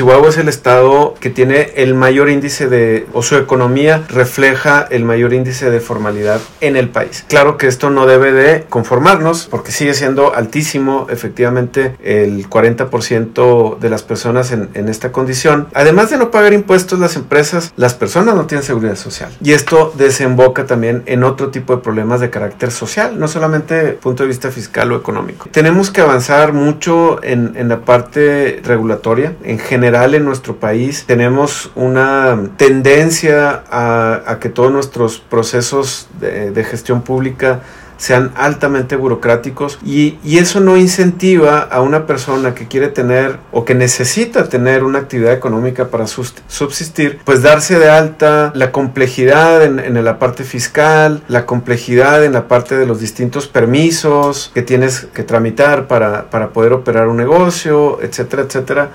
Chihuahua es el estado que tiene el mayor índice o su economía refleja el mayor índice de formalidad en el país. Claro que esto no debe de conformarnos porque sigue siendo altísimo, efectivamente el 40% de las personas en esta condición. Además de no pagar impuestos las personas no tienen seguridad social, y esto desemboca también en otro tipo de problemas de carácter social, no solamente desde el punto de vista fiscal o económico. Tenemos que avanzar mucho en la parte regulatoria. En general en nuestro país tenemos una tendencia a que todos nuestros procesos de gestión pública sean altamente burocráticos, y eso no incentiva a una persona que quiere tener o que necesita tener una actividad económica para subsistir, pues darse de alta, la complejidad en la parte fiscal, la complejidad en la parte de los distintos permisos que tienes que tramitar para poder operar un negocio, etcétera, etcétera.